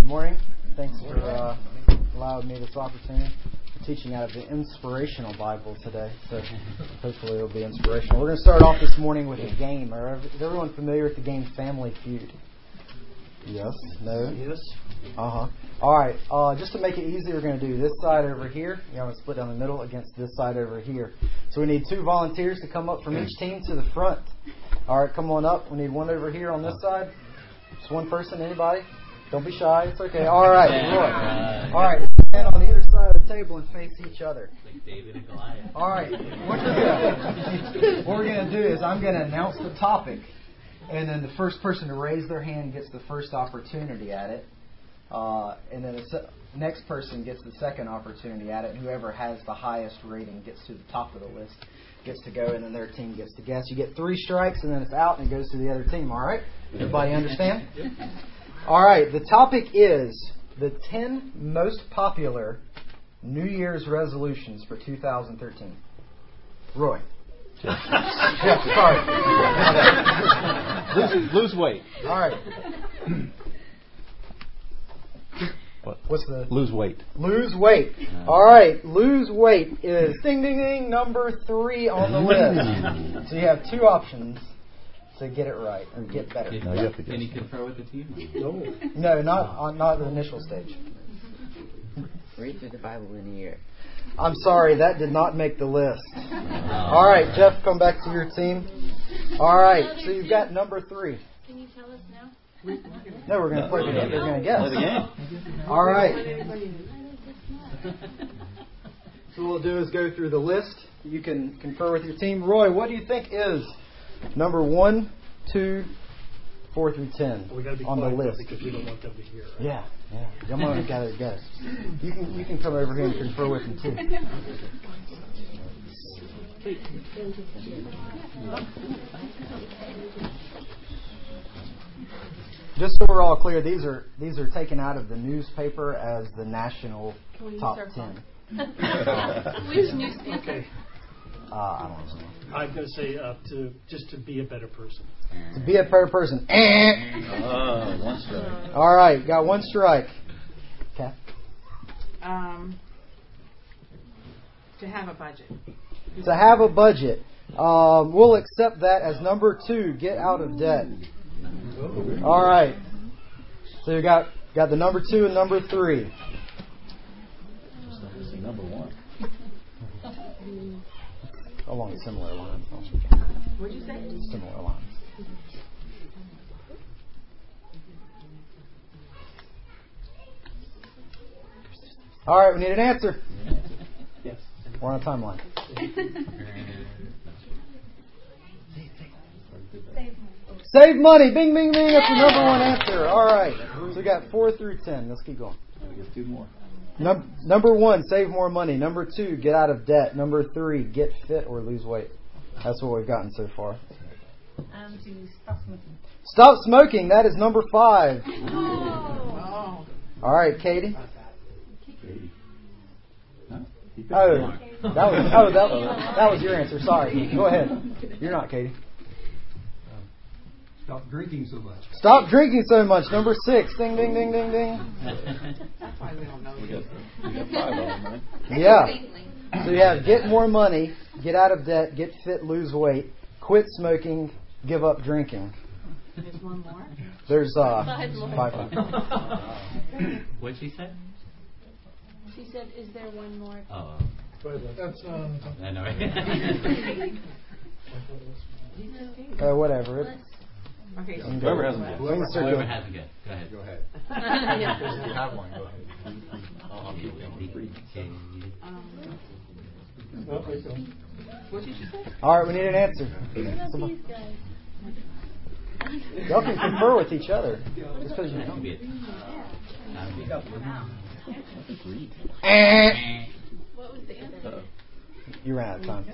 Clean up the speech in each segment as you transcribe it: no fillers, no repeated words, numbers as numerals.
morning. Thanks for allowing me this opportunity. I'm teaching out of the Inspirational Bible today, so hopefully it'll be inspirational. We're going to start off this morning with a game. Is everyone familiar with the game Family Feud? Yes? No? Yes. Uh-huh. All right. Just to make it easy, we're going to do this side over here. I'm going to split down the middle against this side over here. So we need 2 volunteers to come up from each team to the front. All right, come on up. We need one over here on this side. Just one person. Anybody? Don't be shy. It's okay. All right. Roy. All right. Stand on either side of the table and face each other. Like David and Goliath. All right. What we're going to do is I'm going to announce the topic. And then the first person to raise their hand gets the first opportunity at it. And then the next person gets the second opportunity at it. And whoever has the highest rating gets to the top of the list, gets to go, and then their team gets to guess. You get 3 strikes, and then it's out, and it goes to the other team. All right? Everybody understand? All right. The topic is the 10 most popular New Year's resolutions for 2013. Roy. Jeff, sorry. Lose weight. All right. What's the... Lose weight. Lose weight. All right. Lose weight is ding, ding, ding, number 3 on the list. So you have 2 options to get it right or get better. No, you have to Can you confer with the team? No, not the initial stage. Read through the Bible in a year. I'm sorry, that did not make the list. All right, Jeff, come back to your team. All right, so you've got number 3. Can you tell us now? No, we're going to play the game. They're going to guess. Play the game. All right. So what we'll do is go through the list. You can confer with your team. Roy, what do you think is number 1, 2, 4 through 10 we gotta be on the list? Because we don't want them to hear. Right? Yeah. Come on, got to guess. You can come over here and confer with them too. Just so we're all clear, these are taken out of the newspaper as the national top 10. Which newspaper? Okay. I don't know. I'm going to say just to be a better person. To be a better person. 1 strike. All right, got 1 strike. Kath? To have a budget. To have a budget. We'll accept that as number 2, get out of debt. All right. So you got the number 2 and number 3. Number 1. Along similar lines. What'd you say? Similar lines. All right, we need an answer. Yes. We're on a timeline. Save money. Bing, bing, bing. That's the number 1 answer. All right. So we got 4 through 10. Let's keep going. We got 2 more. Number 1, save more money. Number 2, get out of debt. Number 3, get fit or lose weight. That's what we've gotten so far. To stop smoking. Stop smoking. That is number 5. Oh. All right, Katie. Huh? That was your answer. Sorry. Go ahead. You're not Katie. Stop drinking so much. Stop drinking so much. Number 6. Ding, ding, ding, ding, ding. That's why we don't know We you. got 5 of them, right? Yeah. So you have get more money, get out of debt, get fit, lose weight, quit smoking, give up drinking. There's 1 more? There's 5 more. 5 more. What'd she say? She said, "Is there 1 more?" Oh, That's I know. Right? Whatever. Okay. Whoever hasn't guessed. Whoever hasn't guessed, go ahead. Go ahead. Yeah. If you have one, go ahead. I'll keep them. What did you say? All right, we need an answer. What about these guys? Y'all can confer with each other. Just because you That know. could be it. What was the answer? You ran out of time.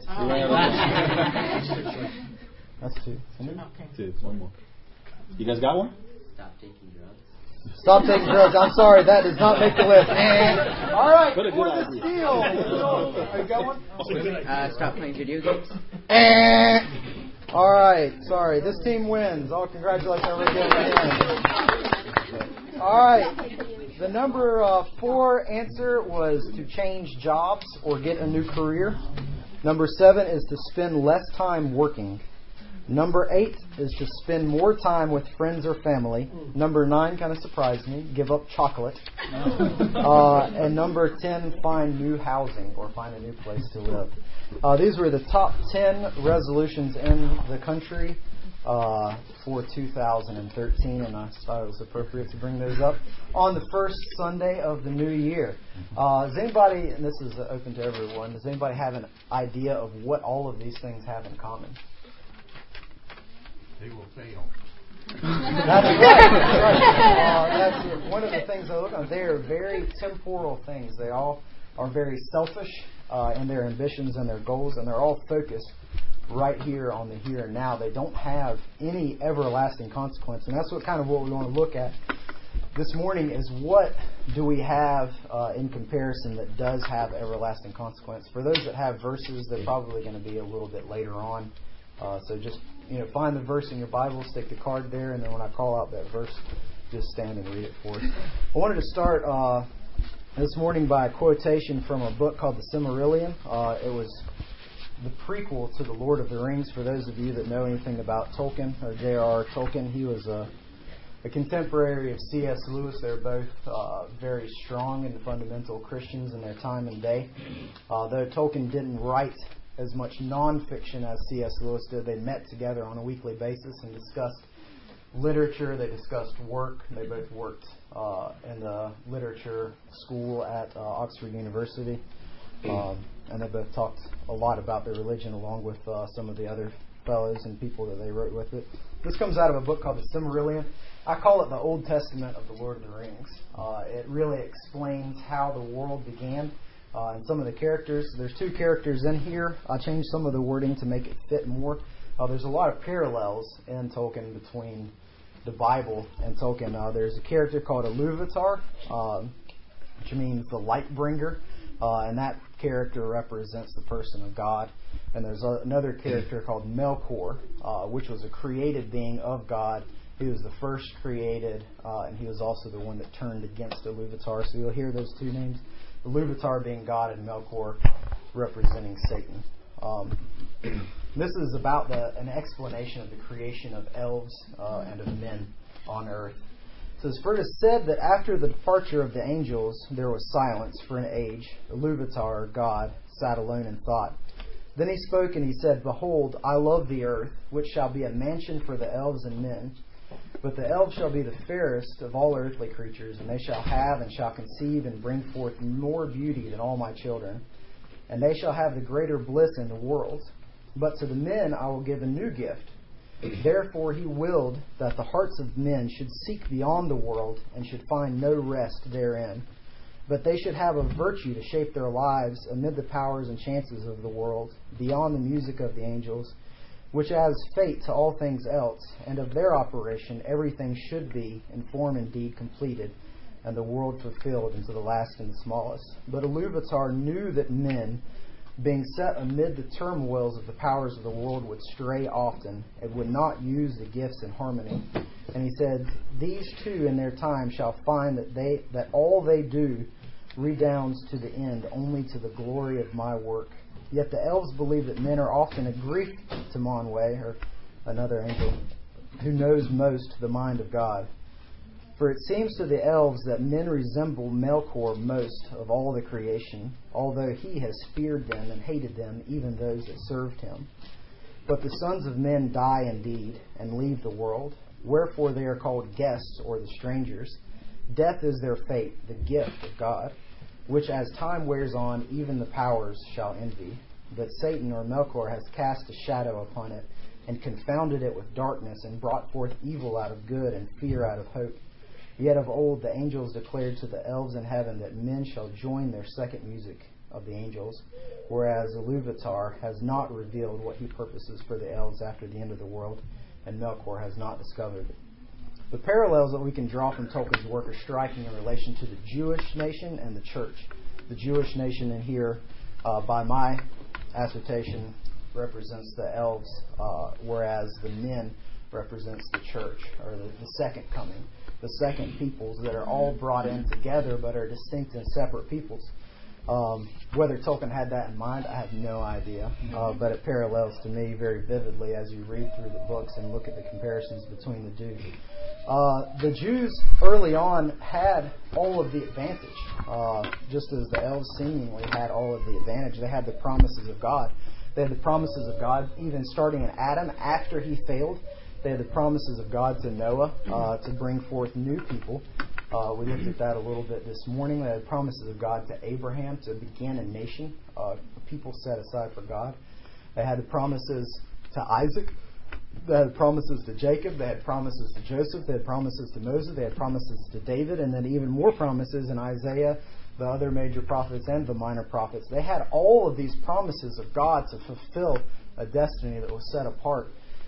That's 2. Okay. 2. 1 more. You guys got one? Stop taking drugs. Stop taking drugs. I'm sorry, that does not make the list. All right, What a for good the idea. steal. Are you got one? Stop playing video games. All right, sorry. This team wins. All congratulations. Everybody. All right. The number 4 answer was to change jobs or get a new career. Number 7 is to spend less time working. Number 8 is to spend more time with friends or family. Number 9 kind of surprised me. Give up chocolate. And number 10, find new housing or find a new place to live. These were the top 10 resolutions in the country for 2013, and I thought it was appropriate to bring those up on the first Sunday of the new year. Does anybody, and this is open to everyone, does anybody have an idea of what all of these things have in common? They will fail. That's right. That's one of the things I look on. They are very temporal things. They all are very selfish in their ambitions and their goals, and they're all focused right here on the here and now. They don't have any everlasting consequence, and that's what we want to look at this morning is what do we have in comparison that does have everlasting consequence. For those that have verses, they're probably going to be a little bit later on. So just find the verse in your Bible, stick the card there, and then when I call out that verse, just stand and read it for us. I wanted to start this morning by a quotation from a book called The Silmarillion. It was the prequel to The Lord of the Rings. For those of you that know anything about Tolkien, or J.R.R. Tolkien, he was a contemporary of C.S. Lewis. They're both very strong and fundamental Christians in their time and day. Though Tolkien didn't write as much nonfiction as C.S. Lewis did, they met together on a weekly basis and discussed literature. They discussed work. They both worked in the literature school at Oxford University. And they both talked a lot about their religion along with some of the other fellows and people that they wrote with it. This comes out of a book called The Silmarillion. I call it the Old Testament of the Lord of the Rings. It really explains how the world began and some of the characters. There's 2 characters in here. I changed some of the wording to make it fit more. There's a lot of parallels in Tolkien between the Bible and Tolkien. There's a character called Iluvatar, which means the light bringer, and that character represents the person of God. And there's another character called Melkor, which was a created being of God. He was the first created, and he was also the one that turned against Iluvatar. So you'll hear those 2 names. Iluvatar being God and Melkor representing Satan. This is about an explanation of the creation of elves and of men on earth. So it is said that after the departure of the angels, there was silence for an age. Iluvatar, God, sat alone in thought. Then he spoke and he said, "Behold, I love the earth, which shall be a mansion for the elves and men. But the elves shall be the fairest of all earthly creatures, and they shall have and shall conceive and bring forth more beauty than all my children. And they shall have the greater bliss in the world. But to the men I will give a new gift. Therefore he willed that the hearts of men should seek beyond the world and should find no rest therein. But they should have a virtue to shape their lives amid the powers and chances of the world, beyond the music of the angels, which as fate to all things else, and of their operation everything should be, in form and deed, completed, and the world fulfilled into the last and the smallest. But Iluvatar knew that men, being set amid the turmoils of the powers of the world, would stray often, and would not use the gifts in harmony. And he said, These 2 in their time shall find that all they do redounds to the end, only to the glory of my work. Yet the elves believe that men are often a grief to Manwë, or another angel, who knows most the mind of God. For it seems to the elves that men resemble Melkor most of all the creation, although he has feared them and hated them, even those that served him. But the sons of men die indeed, and leave the world. Wherefore they are called guests, or the strangers. Death is their fate, the gift of God, which as time wears on, even the powers shall envy. But Satan, or Melkor, has cast a shadow upon it, and confounded it with darkness, and brought forth evil out of good, and fear out of hope. Yet of old the angels declared to the elves in heaven that men shall join their second music of the angels, whereas Iluvatar has not revealed what he purposes for the elves after the end of the world, and Melkor has not discovered it. The parallels that we can draw from Tolkien's work are striking in relation to the Jewish nation and the church. The Jewish nation in here, by my assertion, represents the elves, whereas the men represents the church, or the second coming. the second peoples that are all brought in together but are distinct and separate peoples. Whether Tolkien had that in mind, I have no idea. But it parallels to me very vividly as you read through the books and look at the comparisons between the two. The Jews early on had all of the advantage, just as the elves seemingly had all of the advantage. They had the promises of God. They had the promises of God even starting in Adam after he failed. They had the promises of God to Noah to bring forth new people. We looked at that a little bit this morning. They had promises of God to Abraham to begin a nation, a people set aside for God. They had the promises to Isaac. They had promises to Jacob. They had promises to Joseph. They had promises to Moses. They had promises to David. And then even more promises in Isaiah, the other major prophets, and the minor prophets. They had all of these promises of God to fulfill a destiny that was set apart.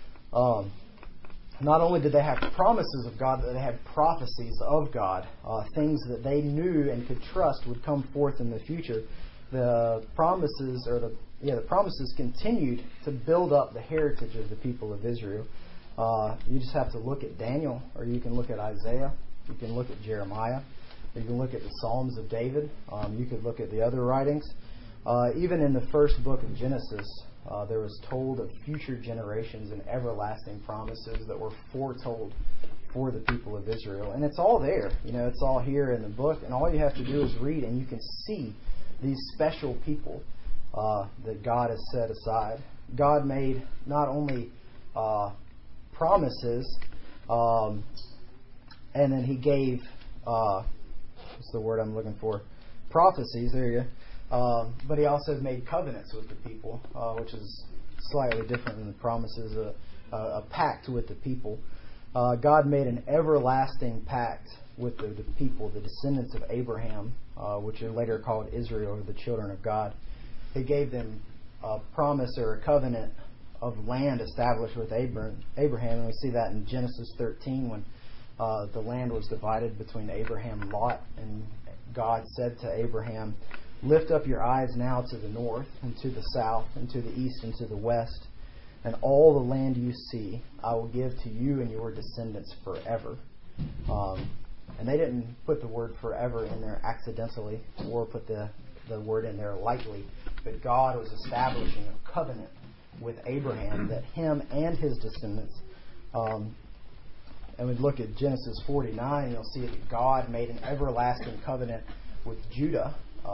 Not only did they have promises of God, but they had prophecies of God, things that they knew and could trust would come forth in the future. The promises continued to build up the heritage of the people of Israel. You just have to look at Daniel, or you can look at Isaiah, you can look at Jeremiah, you can look at the Psalms of David, you could look at the other writings. Even in the first book of Genesis, there was told of future generations and everlasting promises that were foretold for the people of Israel. And it's all there. It's all here in the book. And all you have to do is read, and you can see these special people that God has set aside. God made not only promises, and then He gave, what's the word I'm looking for? Prophecies, there you go. But He also made covenants with the people, which is slightly different than the promises, a pact with the people. God made an everlasting pact with the people, the descendants of Abraham, which are later called Israel, or the children of God. He gave them a promise or a covenant of land established with Abraham, and we see that in Genesis 13 when the land was divided between Abraham and Lot, and God said to Abraham, "Lift up your eyes now to the north, and to the south, and to the east, and to the west, and all the land you see I will give to you and your descendants forever." And they didn't put the word forever in there accidentally, or put the word in there lightly. But God was establishing a covenant with Abraham that him and his descendants, and we look at Genesis 49, and you'll see that God made an everlasting covenant with Judah,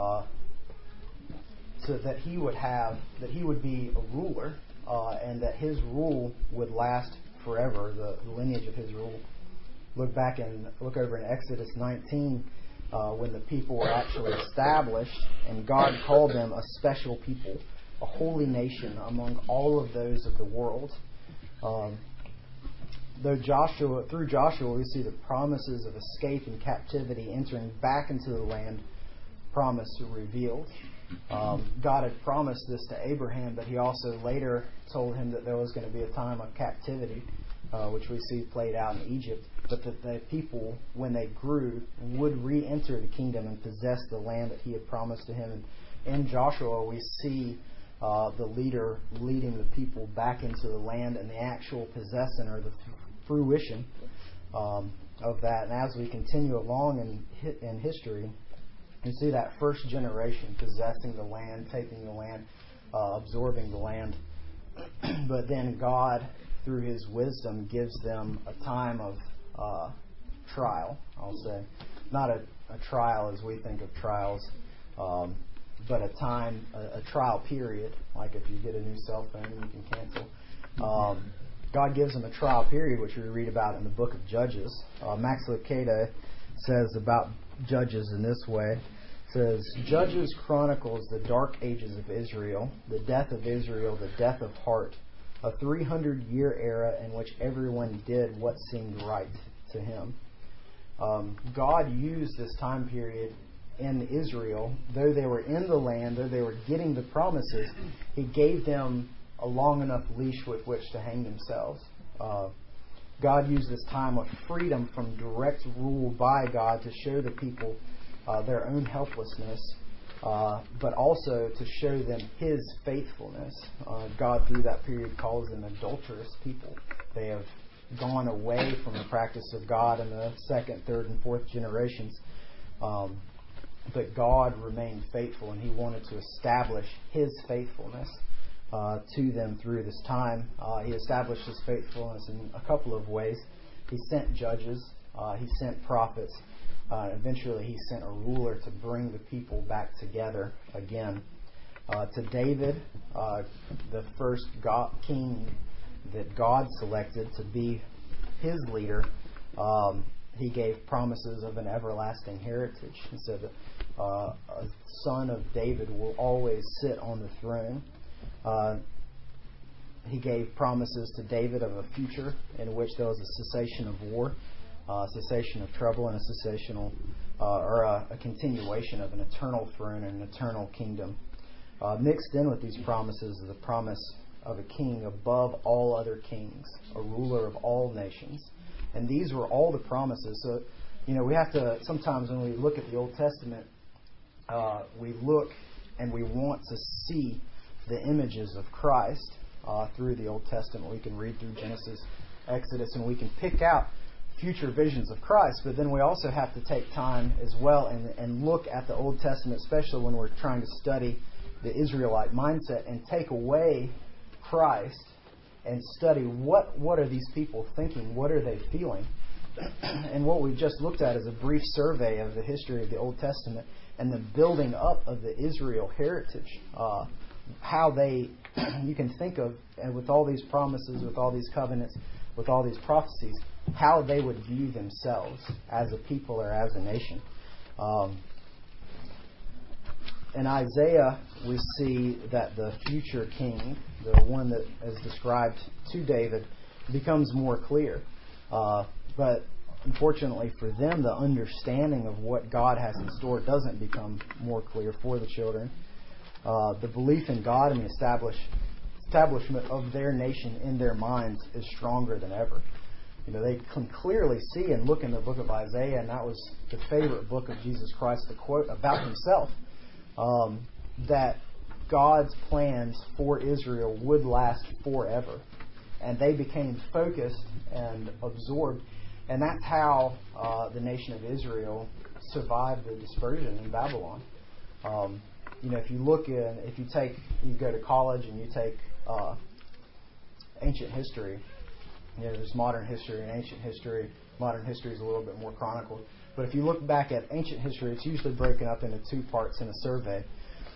so that he would be a ruler, and that his rule would last forever, the lineage of his rule. Look over in Exodus 19, when the people were actually established, and God called them a special people, a holy nation among all of those of the world. Through Joshua, we see the promises of escape and captivity, entering back into the land, promised or revealed. God had promised this to Abraham, but He also later told him that there was going to be a time of captivity, which we see played out in Egypt, but that the people, when they grew, would re-enter the kingdom and possess the land that He had promised to him. And in Joshua, we see the leader leading the people back into the land, and the actual possession or the fruition of that. And as we continue along in history, you see that first generation possessing the land, taking the land, absorbing the land. But then God, through His wisdom, gives them a time of trial, I'll say. Not a trial as we think of trials, but a trial period. Like if you get a new cell phone and you can cancel. God gives them a trial period, which we read about in the book of Judges. Max Lucado says about Judges in this way. It says, "Judges chronicles the dark ages of Israel, the death of Israel, the death of heart, a 300-year era in which everyone did what seemed right to him." God used this time period in Israel. Though they were in the land, though they were getting the promises, He gave them a long enough leash with which to hang themselves. God used this time of freedom from direct rule by God to show the people their own helplessness, but also to show them His faithfulness. God, through that period, calls them adulterous people. They have gone away from the practice of God in the second, third, and fourth generations. But God remained faithful, and He wanted to establish His faithfulness to them through this time. He established His faithfulness in a couple of ways. He sent judges. He sent prophets. Eventually, He sent a ruler to bring the people back together again. To David, the first king that God selected to be His leader, He gave promises of an everlasting heritage. He said that a son of David will always sit on the throne. He gave promises to David of a future in which there was a cessation of war, a cessation of trouble, and a continuation of an eternal throne and an eternal kingdom. Mixed in with these promises is the promise of a king above all other kings, a ruler of all nations. And these were all the promises. So, we have to, sometimes when we look at the Old Testament, we look and we want to see the images of Christ through the Old Testament. We can read through Genesis, Exodus, and we can pick out future visions of Christ. But then we also have to take time as well and look at the Old Testament, especially when we're trying to study the Israelite mindset, and take away Christ and study what are these people thinking, what are they feeling. And what we've just looked at is a brief survey of the history of the Old Testament and the building up of the Israel heritage. How you can think of, and with all these promises, with all these covenants, with all these prophecies, how they would view themselves as a people or as a nation. In Isaiah, we see that the future king, the one that is described to David, becomes more clear. But unfortunately for them, the understanding of what God has in store doesn't become more clear for the children. The belief in God and the establishment of their nation in their minds is stronger than ever. They can clearly see and look in the book of Isaiah, and that was the favorite book of Jesus Christ to quote about Himself, that God's plans for Israel would last forever. And they became focused and absorbed. And that's how the nation of Israel survived the dispersion in Babylon. If you go to college and you take ancient history, there's modern history and ancient history. Modern history is a little bit more chronicled. But if you look back at ancient history, it's usually broken up into two parts in a survey.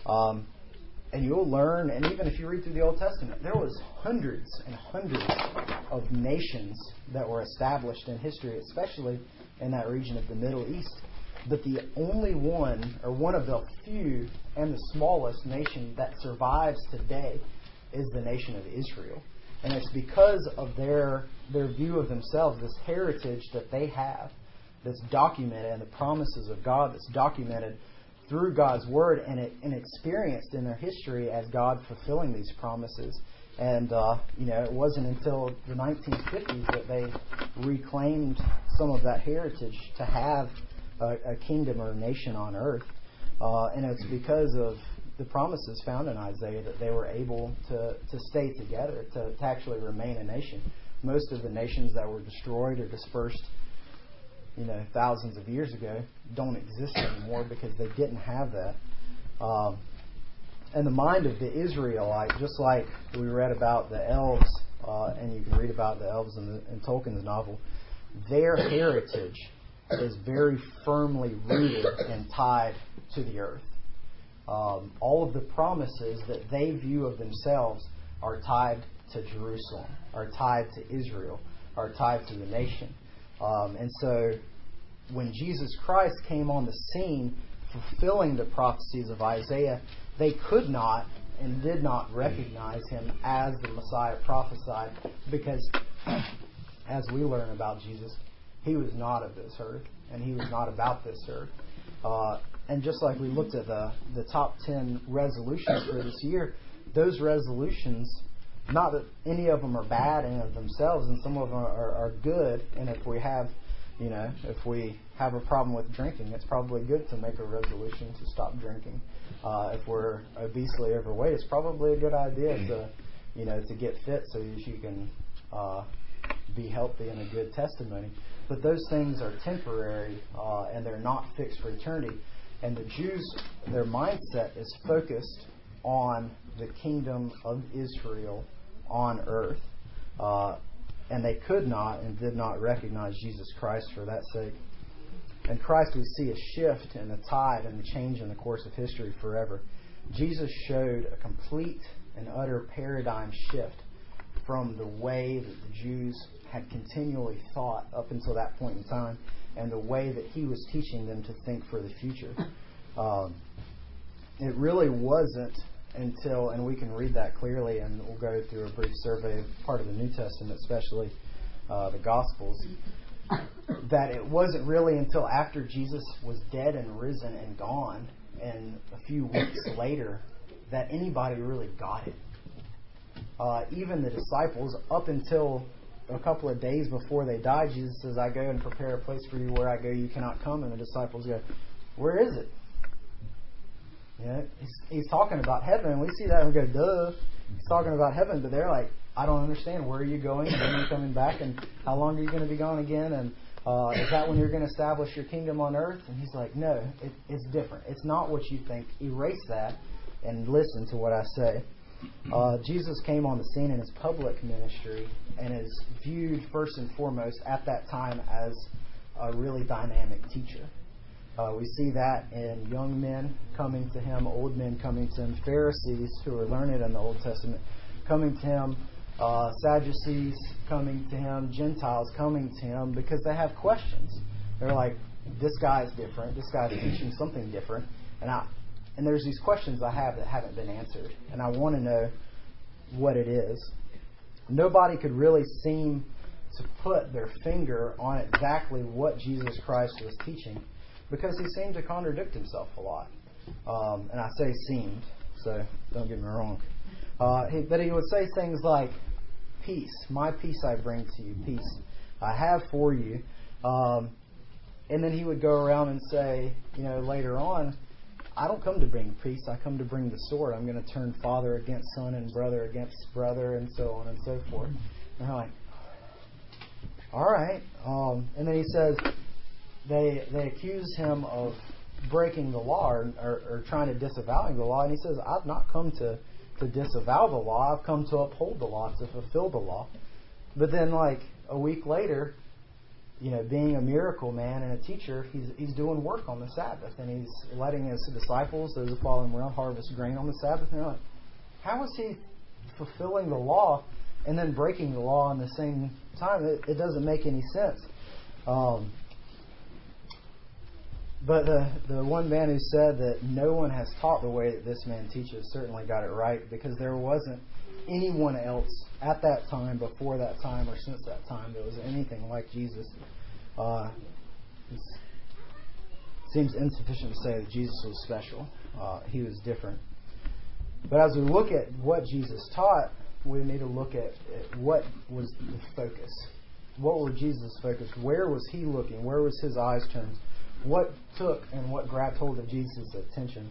And you'll learn, and even if you read through the Old Testament, there was hundreds and hundreds of nations that were established in history, especially in that region of the Middle East. But the only one, or one of the few and the smallest nation that survives today is the nation of Israel. And it's because of their view of themselves, this heritage that they have that's documented, and the promises of God that's documented through God's Word and experienced in their history as God fulfilling these promises. And, it wasn't until the 1950s that they reclaimed some of that heritage to have a kingdom or a nation on earth. And it's because of the promises found in Isaiah that they were able to stay together, to actually remain a nation. Most of the nations that were destroyed or dispersed thousands of years ago don't exist anymore because they didn't have that. And the mind of the Israelite, just like we read about the elves, and you can read about the elves in Tolkien's novel, their heritage is very firmly rooted and tied to the earth. All of the promises that they view of themselves are tied to Jerusalem, are tied to Israel, are tied to the nation. And so when Jesus Christ came on the scene, fulfilling the prophecies of Isaiah, they could not and did not recognize Him as the Messiah prophesied, because as we learn about Jesus, He was not of this earth, and He was not about this earth. And just like we looked at the top 10 resolutions for this year, those resolutions, not that any of them are bad in of themselves, and some of them are good. And if we have a problem with drinking, it's probably good to make a resolution to stop drinking. If we're obesely overweight, it's probably a good idea to get fit so that you can be healthy and a good testimony. But those things are temporary, and they're not fixed for eternity. And the Jews, their mindset is focused on the kingdom of Israel on earth. And they could not and did not recognize Jesus Christ for that sake. In Christ, we see a shift in the tide and the change in the course of history forever. Jesus showed a complete and utter paradigm shift from the way that the Jews had continually thought up until that point in time and the way that he was teaching them to think for the future. It really wasn't until, and we can read that clearly, and we'll go through a brief survey of part of the New Testament, especially the Gospels, that it wasn't really until after Jesus was dead and risen and gone, and a few weeks later, that anybody really got it. Even the disciples, up until a couple of days before they died, Jesus says, I go and prepare a place for you. Where I go, you cannot come. And the disciples go, where is it? He's talking about heaven, and we see that and we go, duh. He's talking about heaven, but they're like, I don't understand. Where are you going? When are you coming back? And how long are you going to be gone again? And is that when you're going to establish your kingdom on earth? And he's like, no, it's different. It's not what you think. Erase that and listen to what I say. Jesus came on the scene in his public ministry and is viewed first and foremost at that time as a really dynamic teacher. We see that in young men coming to him, old men coming to him, Pharisees who are learned in the Old Testament coming to him, Sadducees coming to him, Gentiles coming to him because they have questions. They're like, this guy's different. This guy's teaching something different. And there's these questions I have that haven't been answered. And I want to know what it is. Nobody could really seem to put their finger on exactly what Jesus Christ was teaching because he seemed to contradict himself a lot. And I say seemed, so don't get me wrong. But he would say things like, peace, my peace I bring to you, peace I have for you. And then he would go around and say, later on, I don't come to bring peace, I come to bring the sword. I'm going to turn father against son and brother against brother and so on and so forth. And they're like, all right. And then he says, they accuse him of breaking the law or trying to disavowing the law. And he says, I've not come to disavow the law. I've come to uphold the law, to fulfill the law. But then like a week later, being a miracle man and a teacher, he's doing work on the Sabbath, and he's letting his disciples, those who follow him around, harvest grain on the Sabbath. And they're like, how is he fulfilling the law and then breaking the law in the same time? It doesn't make any sense. But the one man who said that no one has taught the way that this man teaches certainly got it right, because there wasn't anyone else at that time, before that time, or since that time that was anything like Jesus. It seems insufficient to say that Jesus was special. He was different. But as we look at what Jesus taught, we need to look at what was the focus. What were Jesus' focus? Where was he looking? Where was his eyes turned? What took and what grabbed hold of Jesus' attention?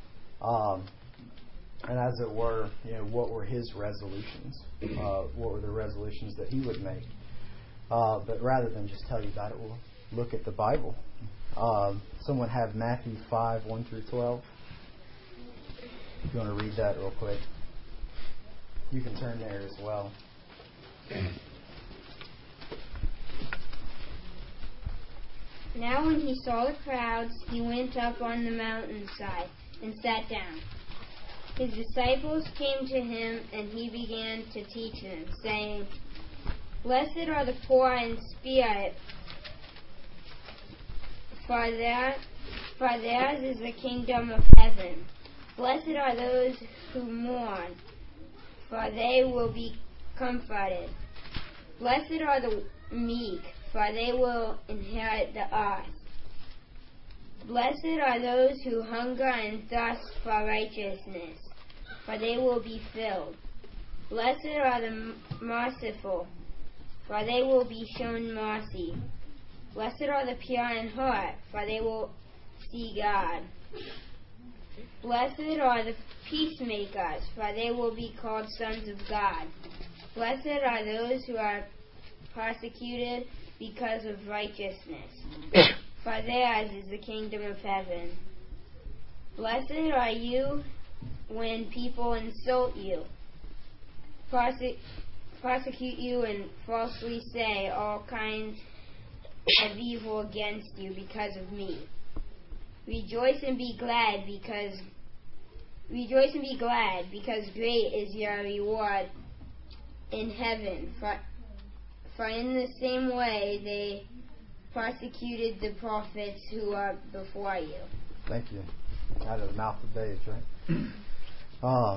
And as it were, what were his resolutions? What were the resolutions that he would make? But rather than just tell you about it, we'll look at the Bible. Someone have Matthew 5, 1 through 12. If you want to read that real quick. You can turn there as well. Now when he saw the crowds, he went up on the mountainside and sat down. His disciples came to him, and he began to teach them, saying, Blessed are the poor in spirit, for theirs is the kingdom of heaven. Blessed are those who mourn, for they will be comforted. Blessed are the meek, for they will inherit the earth. Blessed are those who hunger and thirst for righteousness, for they will be filled. Blessed are the merciful, for they will be shown mercy. Blessed are the pure in heart, for they will see God. Blessed are the peacemakers, for they will be called sons of God. Blessed are those who are persecuted because of righteousness, for theirs is the kingdom of heaven. Blessed are you when people insult you, persecute you, and falsely say all kinds of evil against you because of me. Rejoice and be glad, because great is your reward in heaven. For in the same way they persecuted the prophets who are before you. Thank you. Out of the mouth of babes, right?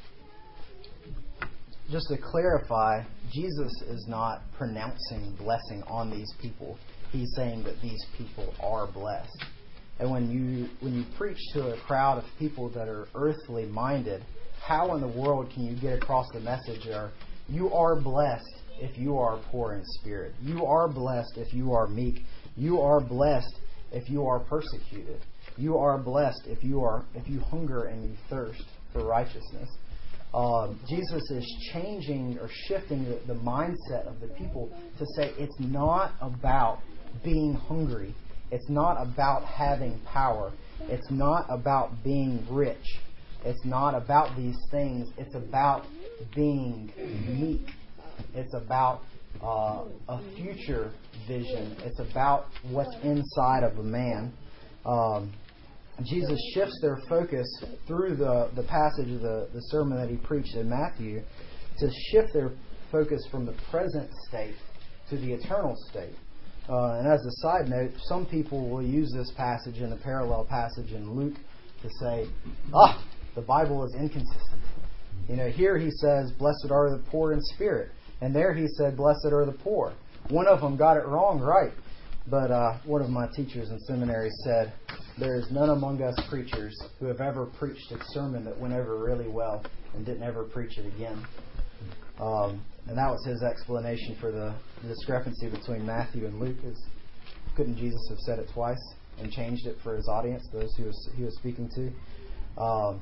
Just to clarify, Jesus is not pronouncing blessing on these people. He's saying that these people are blessed. And when you preach to a crowd of people that are earthly minded, how in the world can you get across the message of you are blessed if you are poor in spirit? You are blessed if you are meek. You are blessed if you are persecuted. You are blessed if you hunger and you thirst for righteousness. Jesus is changing or shifting the mindset of the people to say it's not about being hungry. It's not about having power. It's not about being rich. It's not about these things. It's about being meek. It's about a future vision. It's about what's inside of a man. Jesus shifts their focus through the passage of the sermon that he preached in Matthew to shift their focus from the present state to the eternal state. And as a side note, some people will use this passage and the parallel passage in Luke to say, the Bible is inconsistent. Here he says, blessed are the poor in spirit. And there he said, blessed are the poor. One of them got it wrong, right? But one of my teachers in seminary said, there is none among us preachers who have ever preached a sermon that went over really well and didn't ever preach it again. And that was his explanation for the discrepancy between Matthew and Luke. Couldn't Jesus have said it twice and changed it for his audience, those he was speaking to?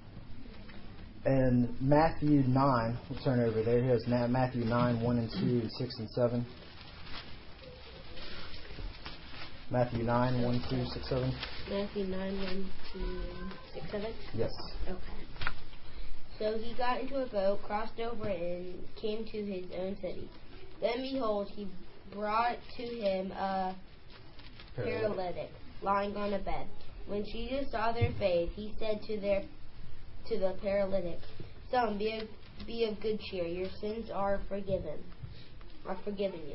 And Matthew 9, we'll turn over there. Here's Matthew 9, 1 and 2, 6 and 7. Matthew 9, 1, 2, 6, 7. Matthew 9, 1, 2, 6, 7? Yes. Okay. So he got into a boat, crossed over, and came to his own city. Then behold, he brought to him a paralytic lying on a bed. When Jesus saw their faith, he said to the paralytic, Son, be of good cheer. Your sins are forgiven you.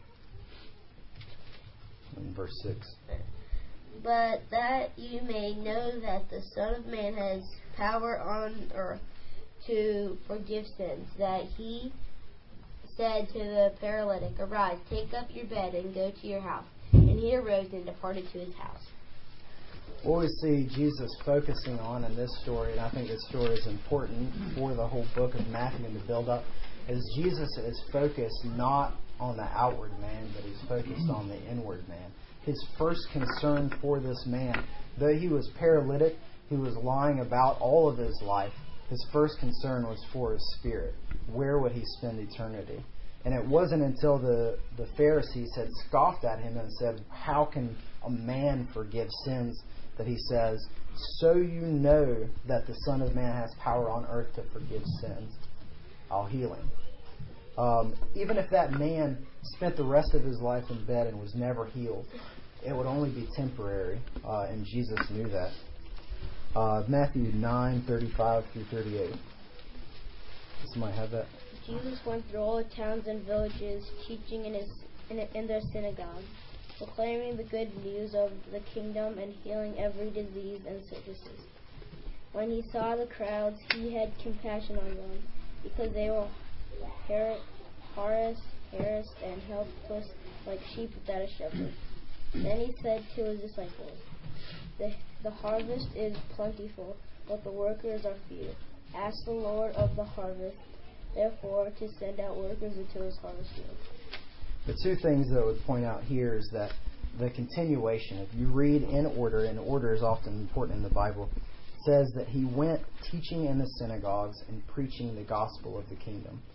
In verse 6. But that you may know that the Son of Man has power on earth to forgive sins, that he said to the paralytic, Arise, take up your bed and go to your house. And he arose and departed to his house. What we see Jesus focusing on in this story, and I think this story is important for the whole book of Matthew and the build-up, is Jesus is focused not on the outward man, but he's focused on the inward man. His first concern for this man, though he was paralytic, he was lying about all of his life, his first concern was for his spirit. Where would he spend eternity? And it wasn't until the Pharisees had scoffed at him and said, how can a man forgive sins? That he says, so you know that the Son of Man has power on earth to forgive sins, I'll heal him. Even if that man spent the rest of his life in bed and was never healed, it would only be temporary, and Jesus knew that. Matthew 9:35 through 38. Somebody have that? Jesus went through all the towns and villages, teaching in their synagogues, proclaiming the good news of the kingdom and healing every disease and sicknesses. When he saw the crowds, he had compassion on them, because they were harassed and helpless like sheep without a shepherd. Then he said to his disciples, The harvest is plentiful, but the workers are few. Ask the Lord of the harvest, therefore, to send out workers into his harvest field. The two things that I would point out here is that the continuation, if you read in order, and order is often important in the Bible, says that he went teaching in the synagogues and preaching the gospel of the kingdom.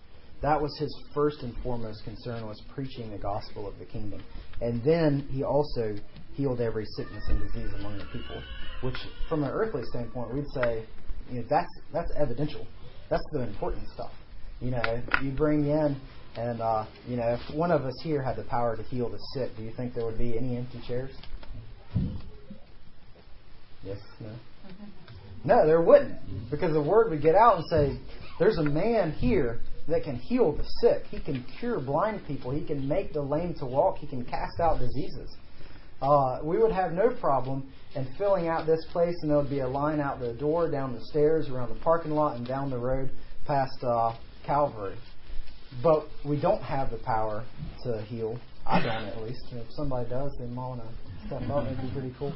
That was his first and foremost concern, was preaching the gospel of the kingdom. And then he also healed every sickness and disease among the people, which from an earthly standpoint, we'd say, that's evidential. That's the important stuff. You bring in, and if one of us here had the power to heal the sick, do you think there would be any empty chairs? Yes, no? No, there wouldn't. Because the word would get out and say, there's a man here that can heal the sick. He can cure blind people. He can make the lame to walk. He can cast out diseases. We would have no problem in filling out this place, and there would be a line out the door, down the stairs, around the parking lot, and down the road past Calvary. But we don't have the power to heal. I don't, at least. If somebody does, they might want to step up. It'd be pretty cool.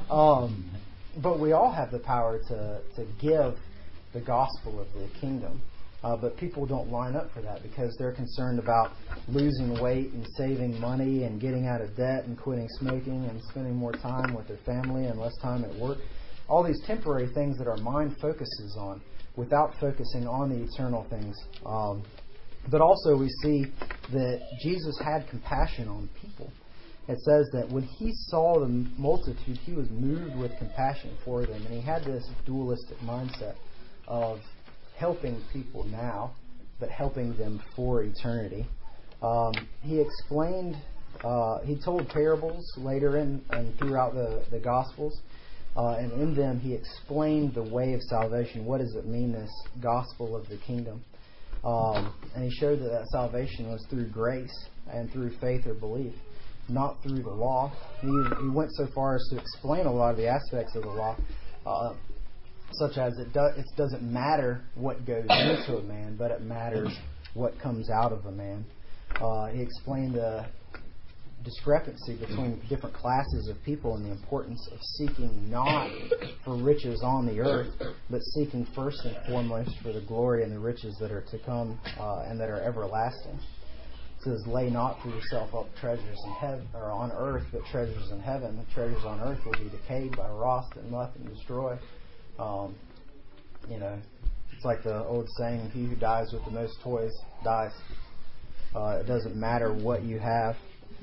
But we all have the power to give the gospel of the kingdom. But people don't line up for that because they're concerned about losing weight and saving money and getting out of debt and quitting smoking and spending more time with their family and less time at work. All these temporary things that our mind focuses on without focusing on the eternal things. But also we see that Jesus had compassion on people. It says that when he saw the multitude, he was moved with compassion for them. And he had this dualistic mindset of helping people now, but helping them for eternity. He explained, he told parables later and throughout the Gospels. And in them, he explained the way of salvation. What does it mean, this gospel of the kingdom? And he showed that salvation was through grace and through faith or belief, not through the law. He went so far as to explain a lot of the aspects of the law, such as it doesn't matter what goes into a man, but it matters what comes out of a man. He explained the discrepancy between different classes of people and the importance of seeking not for riches on the earth, but seeking first and foremost for the glory and the riches that are to come and that are everlasting. It says, "Lay not for yourself up treasures in heaven or on earth, but treasures in heaven. The treasures on earth will be decayed by rust and moth and destroy." It's like the old saying, "He who dies with the most toys dies." It doesn't matter what you have.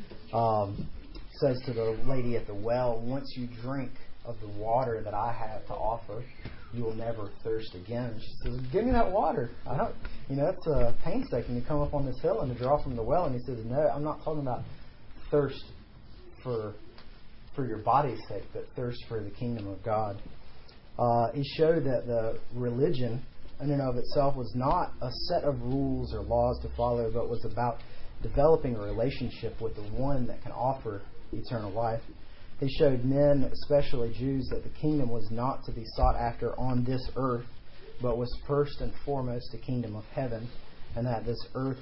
Says to the lady at the well, "Once you drink of the water that I have to offer, you will never thirst again." And she says, "Give me that water. It's painstaking to come up on this hill and to draw from the well." And he says, "No, I'm not talking about thirst for your body's sake, but thirst for the kingdom of God." He showed that the religion in and of itself was not a set of rules or laws to follow, but was about developing a relationship with the one that can offer eternal life. He showed men, especially Jews, that the kingdom was not to be sought after on this earth, but was first and foremost the kingdom of heaven, and that this earth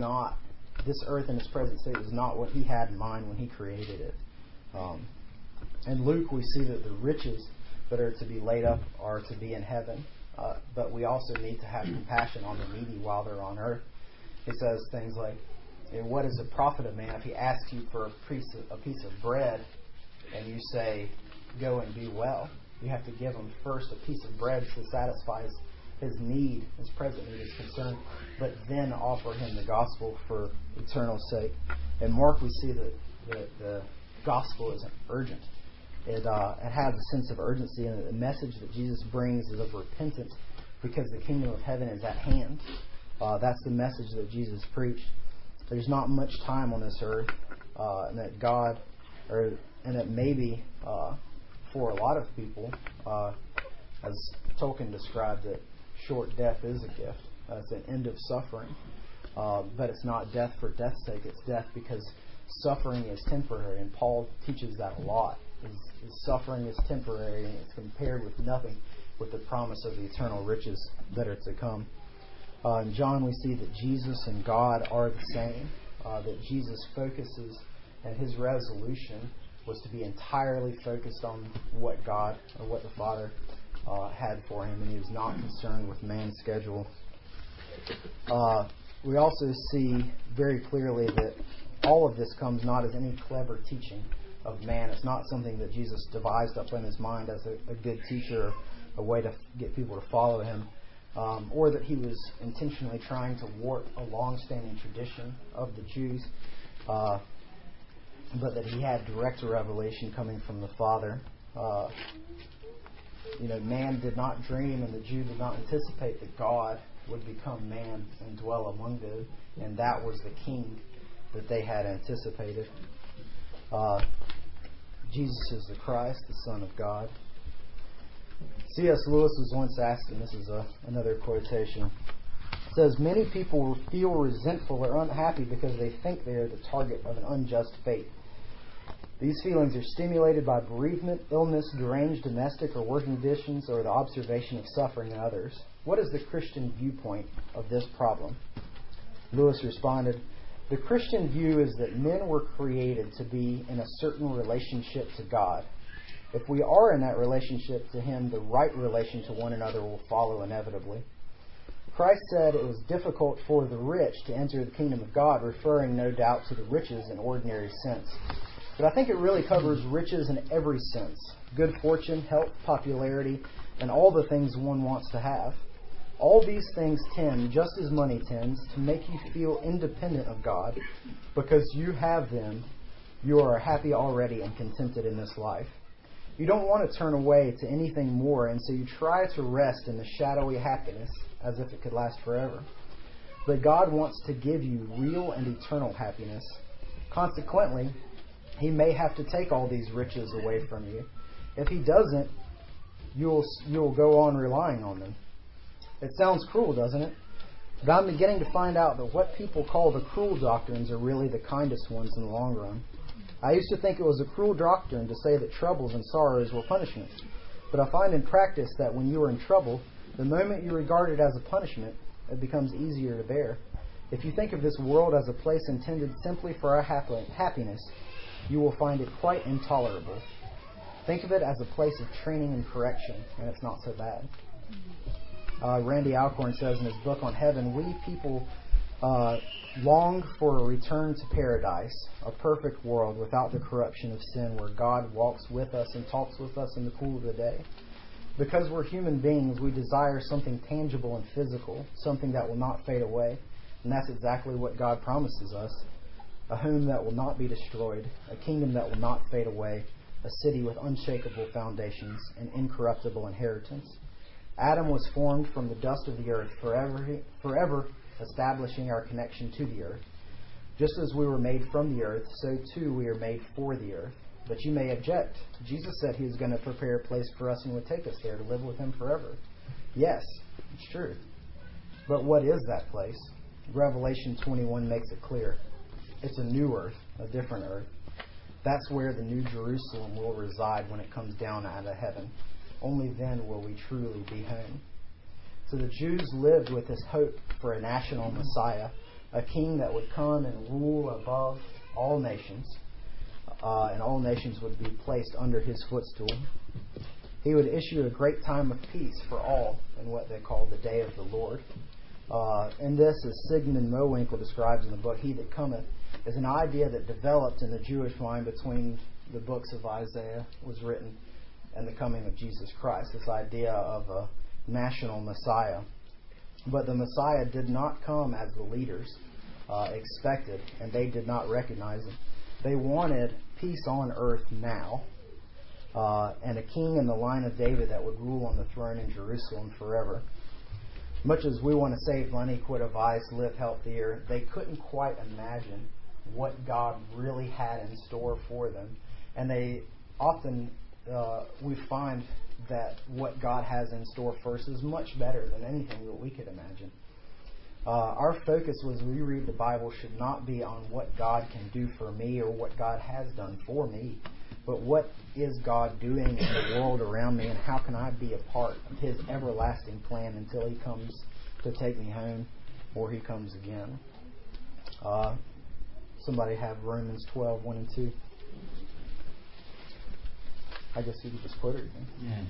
in its present state was not what he had in mind when he created it. In Luke, we see that the riches that are to be laid up are to be in heaven, but we also need to have compassion on the needy while they're on earth. He says things like, "What is the profit of man if he asks you for a piece of bread and you say, 'Go and be well'?" You have to give him first a piece of bread to satisfy his need, his present need, his concern, but then offer him the gospel for eternal sake. In Mark, we see that the gospel is urgent. It has a sense of urgency, and the message that Jesus brings is of repentance because the kingdom of heaven is at hand. That's the message that Jesus preached. There's not much time on this earth, and that God, and that maybe for a lot of people, as Tolkien described it, short death is a gift. It's an end of suffering, but it's not death for death's sake. It's death because suffering is temporary, and Paul teaches that a lot. His suffering is temporary, and it's compared with nothing with the promise of the eternal riches that are to come. In John, we see that Jesus and God are the same, that Jesus focuses, and his resolution was to be entirely focused on what God or what the Father had for him, and he was not concerned with man's schedule. We also see very clearly that all of this comes not as any clever teaching of man. It's not something that Jesus devised up in his mind as a good teacher, a way to get people to follow him. or that he was intentionally trying to warp a long-standing tradition of the Jews, but that he had direct revelation coming from the Father. Man did not dream, and the Jew did not anticipate that God would become man and dwell among them, and that was the king that they had anticipated. Jesus is the Christ, the Son of God. C.S. Lewis was once asked, and this is another quotation, it says, "Many people feel resentful or unhappy because they think they are the target of an unjust fate. These feelings are stimulated by bereavement, illness, deranged domestic or working conditions, or the observation of suffering in others. What is the Christian viewpoint of this problem?" Lewis responded, "The Christian view is that men were created to be in a certain relationship to God. If we are in that relationship to Him, the right relation to one another will follow inevitably. Christ said it was difficult for the rich to enter the kingdom of God, referring no doubt to the riches in ordinary sense. But I think it really covers riches in every sense. Good fortune, health, popularity, and all the things one wants to have. All these things tend, just as money tends, to make you feel independent of God. Because you have them, you are happy already and contented in this life. You don't want to turn away to anything more, and so you try to rest in the shadowy happiness as if it could last forever. But God wants to give you real and eternal happiness. Consequently, He may have to take all these riches away from you. If He doesn't, you'll go on relying on them. It sounds cruel, doesn't it? But I'm beginning to find out that what people call the cruel doctrines are really the kindest ones in the long run. I used to think it was a cruel doctrine to say that troubles and sorrows were punishments. But I find in practice that when you are in trouble, the moment you regard it as a punishment, it becomes easier to bear. If you think of this world as a place intended simply for our happiness, you will find it quite intolerable. Think of it as a place of training and correction, and it's not so bad. Randy Alcorn says in his book on heaven, we people long for a return to paradise, a perfect world without the corruption of sin, where God walks with us and talks with us in the cool of the day. Because we're human beings, we desire something tangible and physical, something that will not fade away. And that's exactly what God promises us. A home that will not be destroyed, a kingdom that will not fade away, a city with unshakable foundations, an incorruptible inheritance. Adam was formed from the dust of the earth, forever establishing our connection to the earth. Just as we were made from the earth, so too we are made for the earth. But you may object. Jesus said He was going to prepare a place for us and would take us there to live with Him forever. Yes, it's true. But what is that place? Revelation 21 makes it clear. It's a new earth, a different earth. That's where the new Jerusalem will reside when it comes down out of heaven. Only then will we truly be home. So the Jews lived with this hope for a national Messiah, a king that would come and rule above all nations, and all nations would be placed under His footstool. He would issue a great time of peace for all in what they call the day of the Lord. And this, as Sigmund Mowinkle describes in the book, He That Cometh, is an idea that developed in the Jewish mind between the books of Isaiah was written and the coming of Jesus Christ, this idea of a national Messiah. But the Messiah did not come as the leaders expected, and they did not recognize Him. They wanted peace on earth now, and a king in the line of David that would rule on the throne in Jerusalem forever. Much as we want to save money, quit a vice, live healthier, they couldn't quite imagine what God really had in store for them. And they often, we find that what God has in store for us is much better than anything that we could imagine. Our focus as we read the Bible should not be on what God can do for me or what God has done for me, but what is God doing in the world around me, and how can I be a part of His everlasting plan until He comes to take me home or He comes again. Somebody have Romans 12, 1 and 2. I guess you could just quote it again.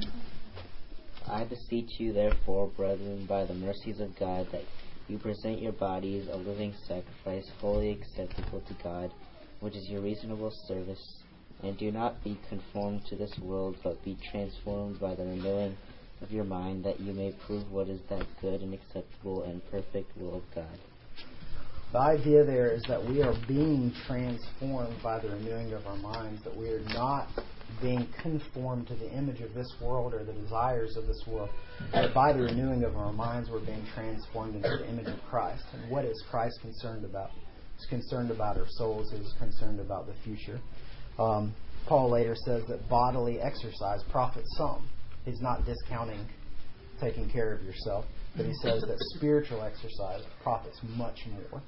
I beseech you, therefore, brethren, by the mercies of God, that you present your bodies a living sacrifice, wholly acceptable to God, which is your reasonable service. And do not be conformed to this world, but be transformed by the renewing of your mind, that you may prove what is that good and acceptable and perfect will of God. The idea there is that we are being transformed by the renewing of our minds, that we are not being conformed to the image of this world or the desires of this world, but by the renewing of our minds we're being transformed into the image of Christ. And what is Christ concerned about? He's concerned about our souls. He's concerned about the future. Paul later says that bodily exercise profits some. He's not discounting taking care of yourself, but he says that spiritual exercise profits much more.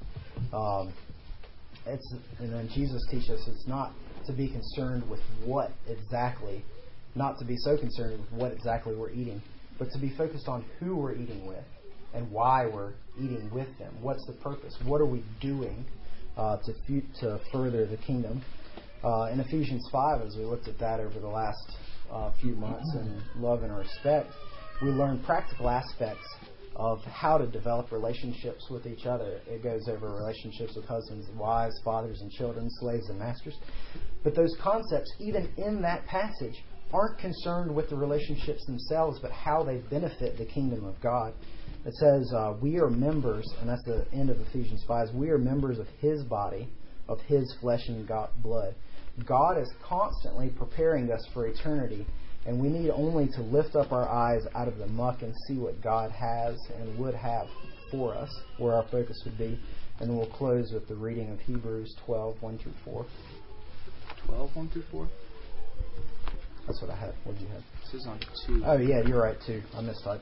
And then Jesus teaches us it's not to be concerned with what exactly, not to be so concerned with what exactly we're eating, but to be focused on who we're eating with and why we're eating with them. What's the purpose? What are we doing to further the kingdom? In Ephesians 5, as we looked at that over the last few months in love and respect, we learned practical aspects of how to develop relationships with each other. It goes over relationships with husbands and wives, fathers and children, slaves and masters. But those concepts, even in that passage, aren't concerned with the relationships themselves, but how they benefit the kingdom of God. It says we are members, and that's the end of Ephesians 5, we are members of His body, of His flesh and blood. God is constantly preparing us for eternity, and we need only to lift up our eyes out of the muck and see what God has and would have for us, where our focus would be. And then we'll close with the reading of Hebrews 12, 1 through 4. 12, 1 through 4? That's what I had. What did you have? This is on 2. Oh, yeah, you're right, too. I missed that.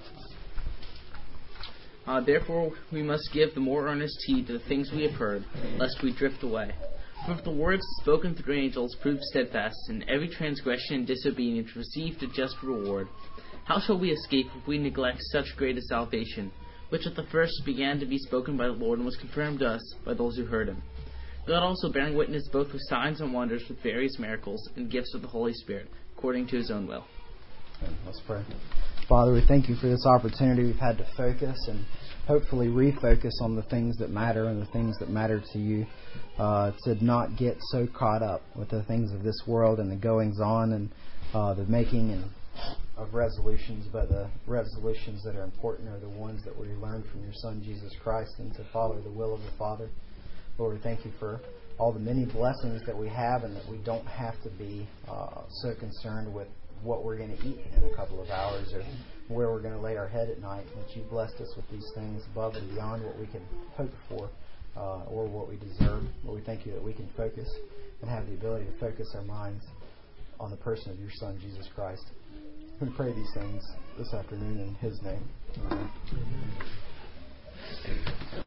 Therefore, we must give the more earnest heed to the things we have heard, lest we drift away. For if the words spoken through angels proved steadfast, and every transgression and disobedience received a just reward, how shall we escape if we neglect such great a salvation, which at the first began to be spoken by the Lord and was confirmed to us by those who heard Him? God also bearing witness both with signs and wonders, with various miracles and gifts of the Holy Spirit, according to His own will. Let's pray. Father, we thank You for this opportunity we've had to focus and hopefully refocus on the things that matter and the things that matter to You, to not get so caught up with the things of this world and the goings on and the making of resolutions, but the resolutions that are important are the ones that we learn from Your Son, Jesus Christ, and to follow the will of the Father. Lord, we thank You for all the many blessings that we have and that we don't have to be so concerned with what we're going to eat in a couple of hours or where we're going to lay our head at night. That You blessed us with these things above and beyond what we can hope for or what we deserve. Lord, we thank You that we can focus and have the ability to focus our minds on the person of Your Son, Jesus Christ. We pray these things this afternoon in His name. Amen.